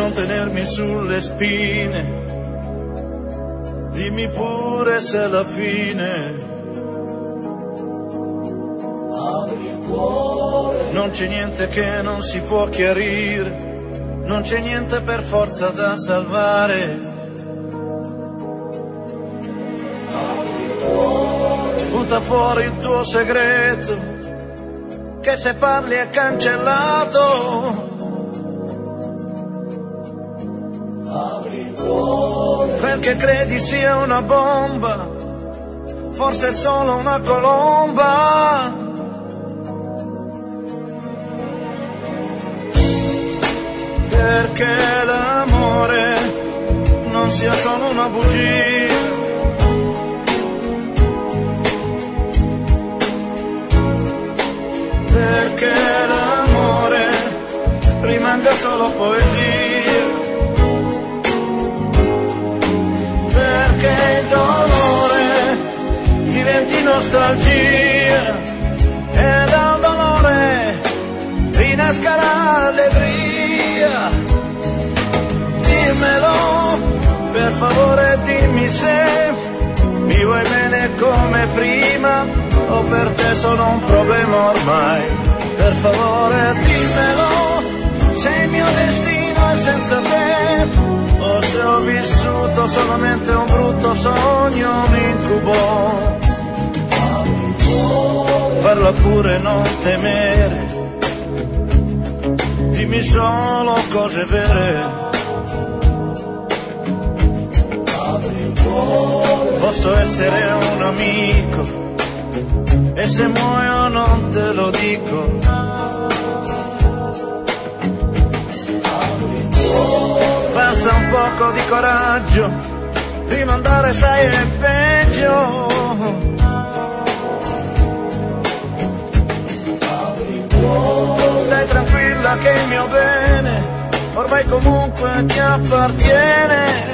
non tenermi sulle spine, dimmi pure se alla fine apri il cuore. Non c'è niente che non si può chiarire, non c'è niente per forza da salvare. Sputa fuori il tuo segreto, che se parli è cancellato. Apri il cuore. Perché credi sia una bomba, forse è solo una colomba. Perché l'amore non sia solo una bugia. Perché l'amore rimanga solo poesia. Perché il dolore diventi nostalgia e dal dolore rinasca l'allegria. Dimmelo, per favore dimmi se mi vuoi bene come prima o per te sono un problema ormai. Per favore dimmelo, se il mio destino è senza te o se ho vissuto solamente un brutto sogno, un incubo. Parla pure, non temere, dimmi solo cose vere. Posso essere un amico e se muoio non te lo dico. Basta un poco di coraggio, rimandare sai è peggio. Stai tranquilla che il mio bene ormai comunque ti appartiene.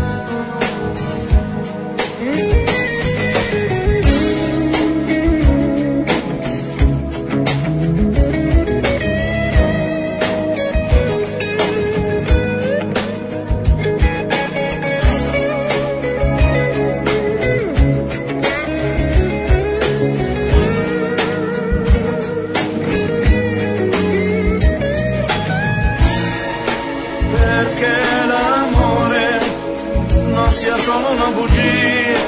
Sia solo una bugia.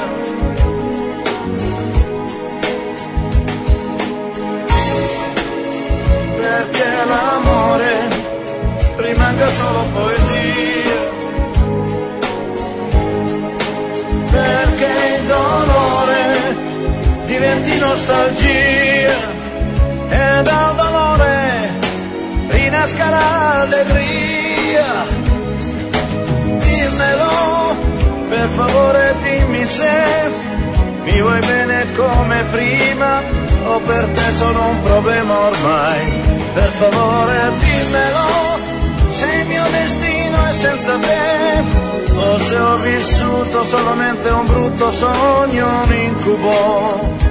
Perché l'amore rimanga solo poesia. Perché il dolore diventi nostalgia e dal dolore rinasca l'allegria. Dimmelo, per favore dimmi se mi vuoi bene come prima o per te sono un problema ormai. Per favore dimmelo, se il mio destino è senza te o se ho vissuto solamente un brutto sogno, un incubo.